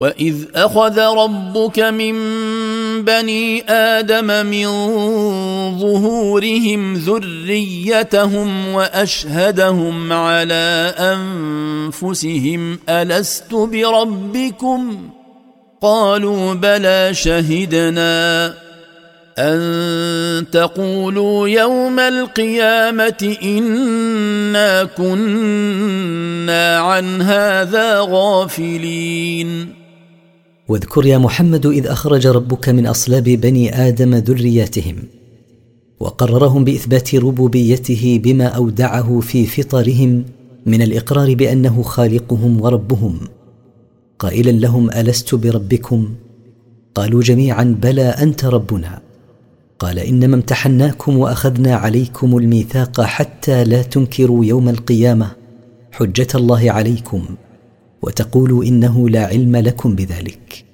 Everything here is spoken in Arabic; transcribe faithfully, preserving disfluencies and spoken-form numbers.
وإذ أخذ ربك من بني آدم من ظهورهم ذريتهم وأشهدهم على أنفسهم ألست بربكم قالوا بلى شهدنا أن تقولوا يوم القيامة إنا كنا عن هذا غافلين. واذكر يا محمد إذ أخرج ربك من أصلاب بني آدم ذرياتهم وقررهم بإثبات ربوبيته بما أودعه في فطرهم من الإقرار بأنه خالقهم وربهم، قائلا لهم ألست بربكم؟ قالوا جميعا بلى أنت ربنا. قال إنما امتحناكم وأخذنا عليكم الميثاق حتى لا تنكروا يوم القيامة حجة الله عليكم وتقولوا إنه لا علم لكم بذلك.